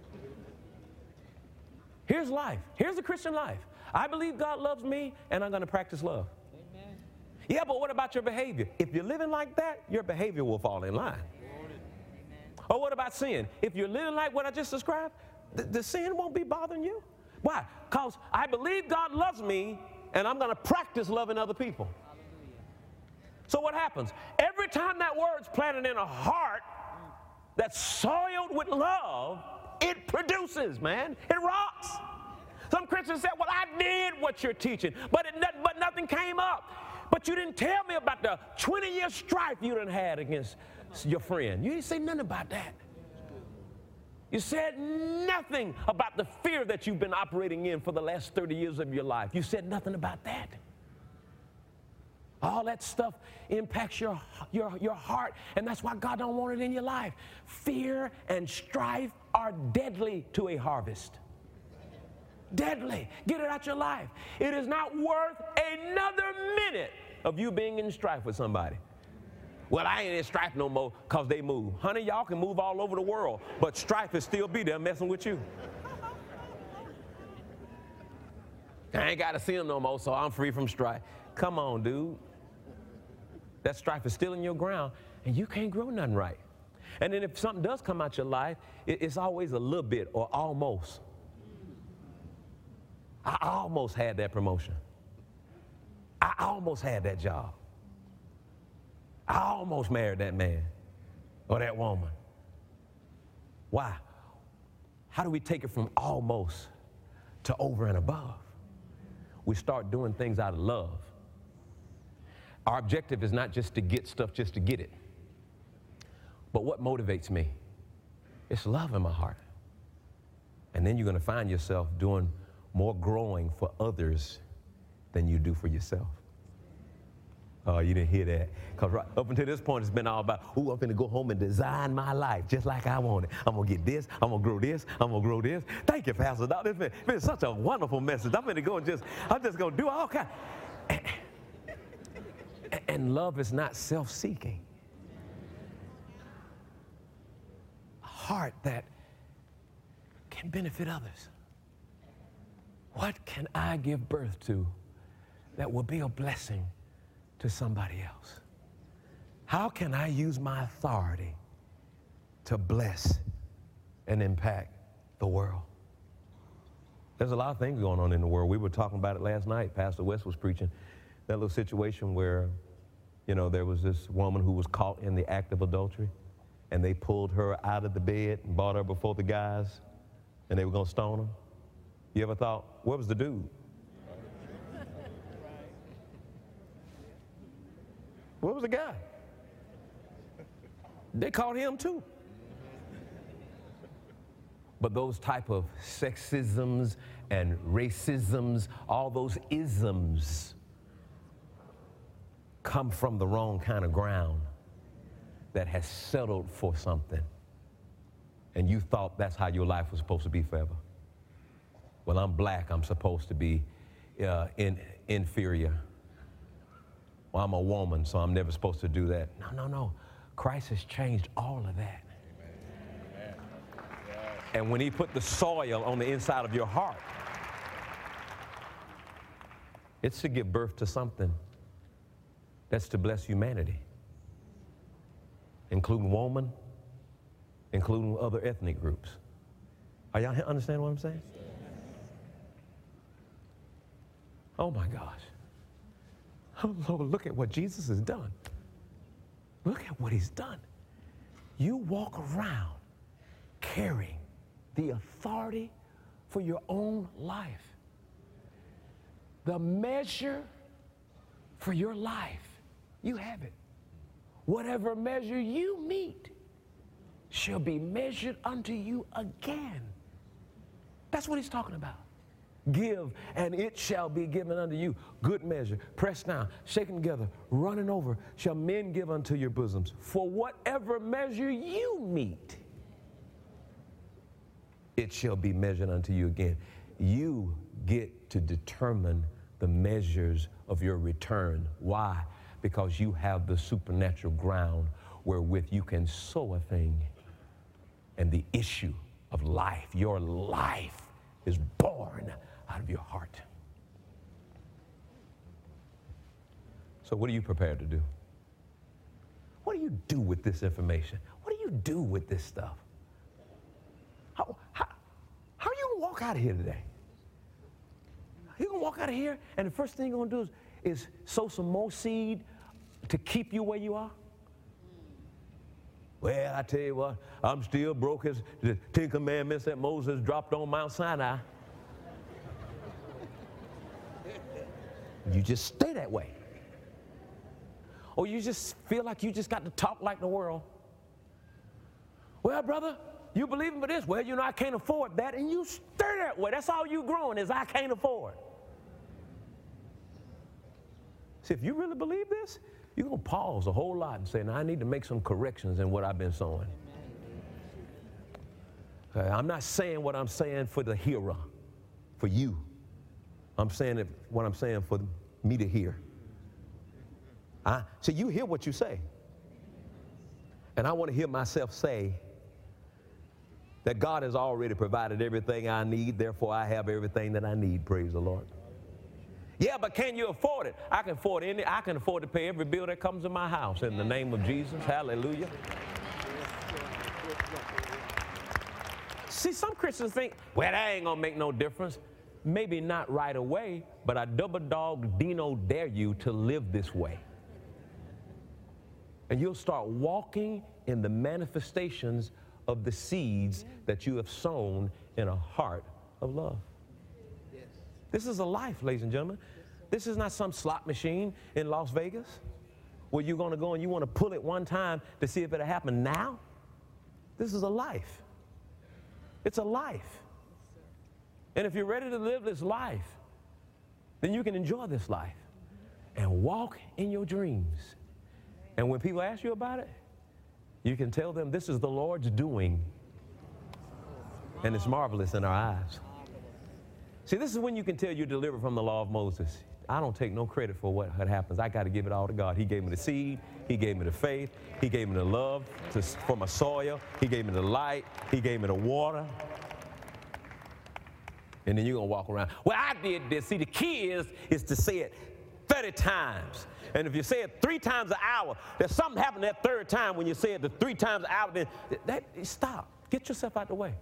Here's life. Here's the Christian life. I believe God loves me, and I'm going to practice love. Amen. Yeah, but what about your behavior? If you're living like that, your behavior will fall in line. Or what about sin? If you're living like what I just described, the sin won't be bothering you. Why? Because I believe God loves me, and I'm going to practice loving other people. So what happens? Every time that word's planted in a heart that's soiled with love, it produces, man. It rocks. Some Christians say, well, I did what you're teaching, but nothing came up. But you didn't tell me about the 20-year strife you done had against your friend. You didn't say nothing about that. You said nothing about the fear that you've been operating in for the last 30 years of your life. You said nothing about that. All that stuff impacts your heart, and that's why God don't want it in your life. Fear and strife are deadly to a harvest. Deadly. Get it out your life. It is not worth another minute of you being in strife with somebody. Well, I ain't in strife no more because they move. Honey, y'all can move all over the world, but strife will still be there messing with you. I ain't got to see them no more, so I'm free from strife. Come on, dude. That strife is still in your ground, and you can't grow nothing right. And then if something does come out your life, it's always a little bit or almost. I almost had that promotion. I almost had that job. I almost married that man or that woman. Why? How do we take it from almost to over and above? We start doing things out of love. Our objective is not just to get stuff just to get it. But what motivates me? It's love in my heart. And then you're going to find yourself doing more growing for others than you do for yourself. Oh, you didn't hear that. Because right up until this point, it's been all about, ooh, I'm going to go home and design my life just like I want it. I'm going to get this. I'm going to grow this. I'm going to grow this. Thank you, Pastor. It's been such a wonderful message. I'm going to go and I'm just going to do all kinds. And love is not self-seeking. A heart that can benefit others. What can I give birth to that will be a blessing to somebody else? How can I use my authority to bless and impact the world? There's a lot of things going on in the world. We were talking about it last night. Pastor West was preaching that little situation where, you know, there was this woman who was caught in the act of adultery, and they pulled her out of the bed and brought her before the guys, and they were going to stone her. You ever thought, where was the dude? Where was the guy? They caught him too. But those type of sexisms and racisms, all those isms come from the wrong kind of ground that has settled for something. And you thought that's how your life was supposed to be forever. Well, I'm black, I'm supposed to be inferior. Well, I'm a woman, so I'm never supposed to do that. No. Christ has changed all of that. Amen. And when he put the soil on the inside of your heart, it's to give birth to something that's to bless humanity, including women, including other ethnic groups. Are y'all understand what I'm saying? Oh my gosh. Oh Lord, look at what Jesus has done. Look at what he's done. You walk around carrying the authority for your own life. The measure for your life, you have it. Whatever measure you meet shall be measured unto you again. That's what he's talking about. Give, and it shall be given unto you. Good measure, pressed down, shaken together, running over, shall men give unto your bosoms. For whatever measure you meet, it shall be measured unto you again. You get to determine the measures of your return. Why? Because you have the supernatural ground wherewith you can sow a thing, and the issue of life, your life, is born out of your heart. So what are you prepared to do? What do you do with this information? What do you do with this stuff? How are you going to walk out of here today? You're going to walk out of here, and the first thing you're going to do is sow some more seed to keep you where you are? Well, I tell you what, I'm still broke as the 10 Commandments that Moses dropped on Mount Sinai. You just stay that way. Or you just feel like you just got to talk like the world. Well, brother, you believing for this? Well, you know, I can't afford that. And you stay that way. That's all you growing is I can't afford. See, if you really believe this, you're going to pause a whole lot and say, now I need to make some corrections in what I've been sowing. I'm not saying what I'm saying for the hearer, for you. I'm saying it, what I'm saying for me to hear. So you hear what you say. And I want to hear myself say that God has already provided everything I need, therefore I have everything that I need, praise the Lord. Yeah, but can you afford it? I can afford to pay every bill that comes in my house in the name of Jesus. Hallelujah. See, some Christians think, well, that ain't gonna make no difference. Maybe not right away, but I double dog Dino dare you to live this way. And you'll start walking in the manifestations of the seeds that you have sown in a heart of love. This is a life, ladies and gentlemen. This is not some slot machine in Las Vegas where you're going to go and you want to pull it one time to see if it'll happen now. This is a life. It's a life. And if you're ready to live this life, then you can enjoy this life and walk in your dreams. And when people ask you about it, you can tell them this is the Lord's doing, and it's marvelous in our eyes. See, this is when you can tell you're delivered from the law of Moses. I don't take no credit for what happens. I got to give it all to God. He gave me the seed. He gave me the faith. He gave me the love for my soil. He gave me the light. He gave me the water. And then you're going to walk around, well, I did this. See, the key is to say it 30 times. And if you say it 3 times an hour, there's something happened that third time when you say it the 3 times an hour, then stop. Get yourself out the way.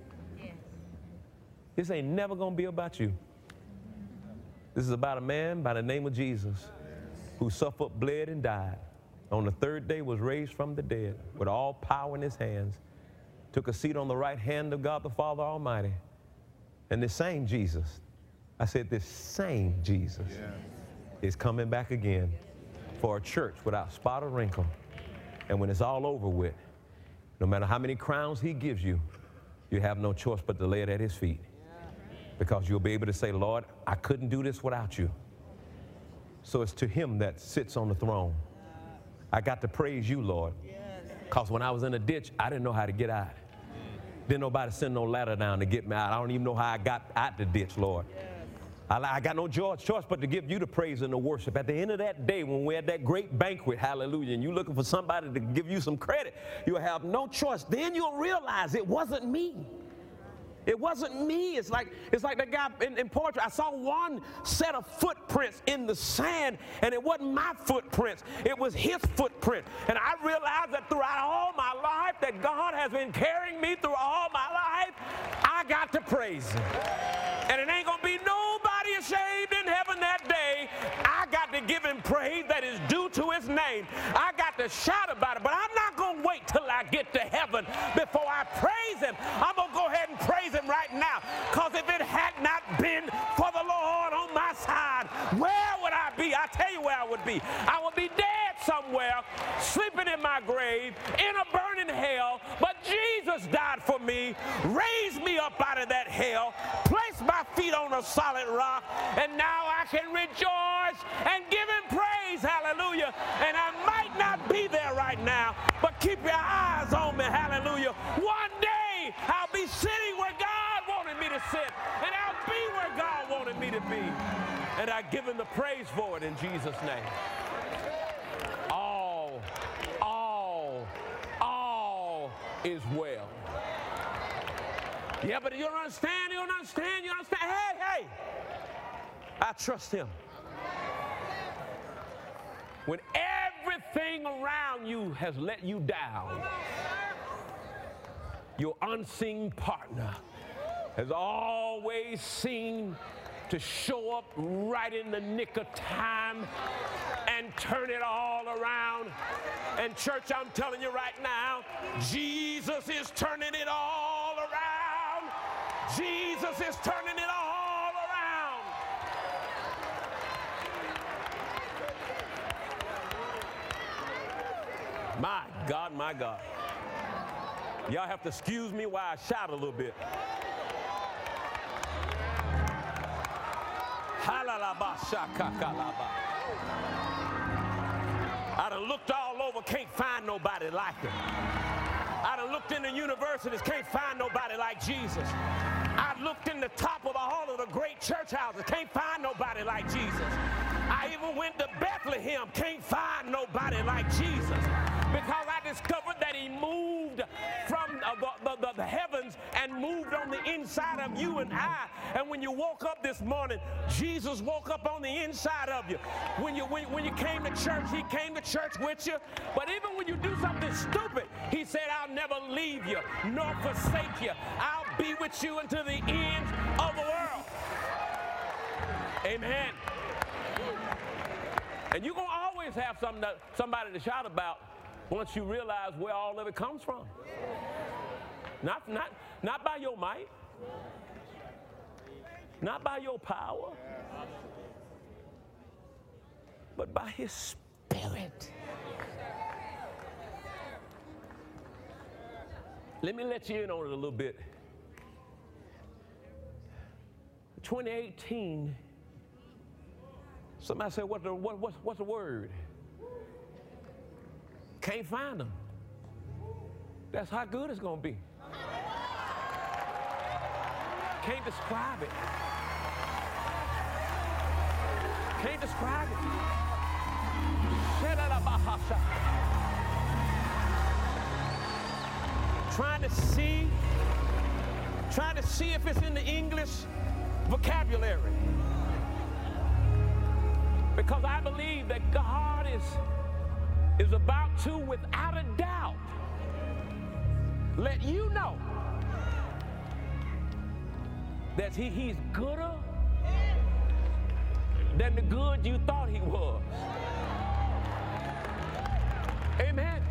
This ain't never going to be about you. This is about a man by the name of Jesus who suffered, bled, and died. On the 3rd day was raised from the dead with all power in his hands. Took a seat on the right hand of God the Father Almighty. And this same Jesus, I said this same Jesus is coming back again for a church without spot or wrinkle. And when it's all over with, no matter how many crowns he gives you, you have no choice but to lay it at his feet. Because you'll be able to say, Lord, I couldn't do this without you. So it's to him that sits on the throne. I got to praise you, Lord. Because when I was in a ditch, I didn't know how to get out. Didn't nobody send no ladder down to get me out. I don't even know how I got out the ditch, Lord. I got no choice but to give you the praise and the worship. At the end of that day, when we're at that great banquet, hallelujah, and you're looking for somebody to give you some credit, you'll have no choice. Then you'll realize it wasn't me. It wasn't me. It's like the guy in poetry. I saw one set of footprints in the sand, and it wasn't my footprints. It was his footprint. And I realized that throughout all my life, that God has been carrying me through all my life. I got to praise him. And it ain't going to be nobody ashamed in heaven that day. I got to give him praise that is due to his name. I got to shout about it, but I'm not going to wait till I get to heaven before I praise him. I'm going to go ahead and praise him right now, because if it had not been for the Lord on my side, where would I be? I tell you where I would be. I would be dead somewhere, sleeping in my grave, in a burning hell, but Jesus died for me, raised me up out of that hell, placed my feet on a solid rock, and now I can rejoice and give him praise, hallelujah. And I might not be there right now, but keep your eyes on me, hallelujah. One day I'll be sitting where God wanted me to sit, and I'll be where God wanted me to be. And I give him the praise for it in Jesus' name. All is well. Yeah, but you don't understand. Hey, I trust him. When everything around you has let you down, your unseen partner has always seemed to show up right in the nick of time and turn it all around. And church, I'm telling you right now, Jesus is turning it all around. Jesus is turning it all around. My God, my God. Y'all have to excuse me while I shout a little bit. I done looked all over, can't find nobody like him. I done looked in the universities, can't find nobody like Jesus. I looked in the top of all of the great church houses, can't find nobody like Jesus. I even went to Bethlehem, can't find nobody like Jesus. Because I discovered that he moved from the heavens and moved on the inside of you and I. And when you woke up this morning, Jesus woke up on the inside of you. When you came to church, he came to church with you. But even when you do something stupid, he said, I'll never leave you nor forsake you. I'll be with you until the ends of the world. Amen. And you're going to always have somebody to shout about once you realize where all of it comes from. Not by your might, not by your power, but by his Spirit. Let me let you in on it a little bit. 2018, somebody said, what's the word? Can't find them. That's how good it's going to be. Can't describe it. Can't describe it. Trying to see if it's in the English vocabulary. Because I believe that God is about to, without a doubt, let you know that he's gooder than the good you thought he was. Amen.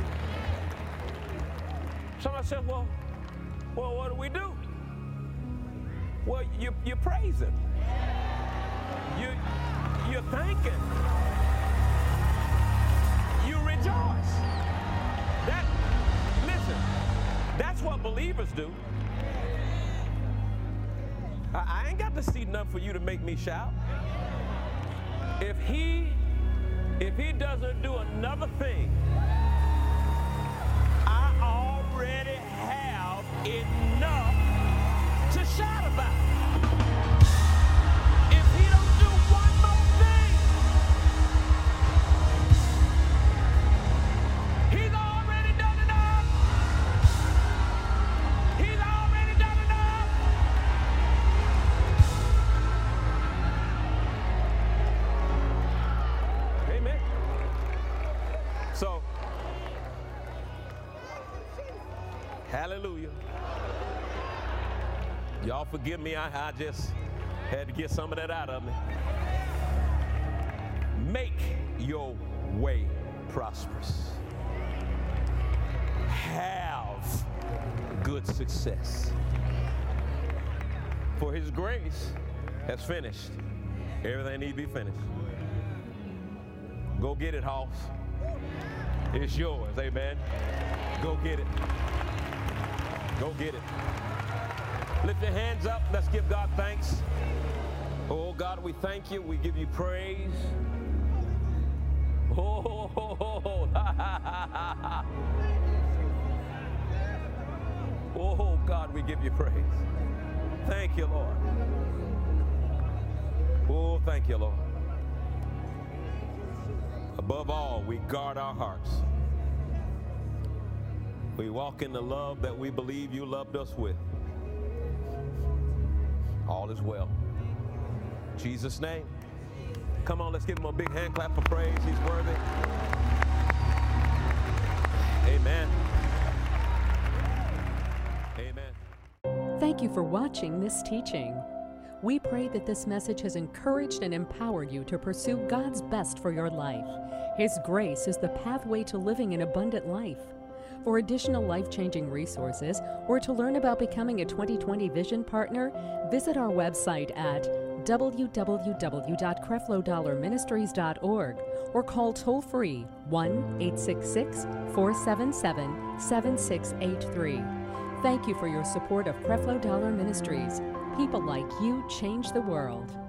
Somebody said, well, what do we do? Well, you praise him. You're thanking. You rejoice. Listen, that's what believers do. I ain't got to see nothing for you to make me shout. If he doesn't do another thing, I already have enough to shout about. If he don't do one more thing, he's already done enough. He's already done enough. Amen. So, hallelujah. Y'all forgive me, I just had to get some of that out of me. Make your way prosperous. Have good success. For his grace has finished everything needs to be finished. Go get it, Hoss. It's yours, amen. Go get it. Go get it. Lift your hands up. Let's give God thanks. Oh, God, we thank you. We give you praise. Oh, oh, God, we give you praise. Thank you, Lord. Oh, thank you, Lord. Above all, we guard our hearts. We walk in the love that we believe you loved us with. All is well. In Jesus' name. Come on, let's give him a big hand clap for praise. He's worthy. Amen. Amen. Thank you for watching this teaching. We pray that this message has encouraged and empowered you to pursue God's best for your life. His grace is the pathway to living an abundant life. For additional life-changing resources or to learn about becoming a 2020 Vision Partner, visit our website at www.creflodollarministries.org or call toll-free 1-866-477-7683. Thank you for your support of Creflo Dollar Ministries. People like you change the world.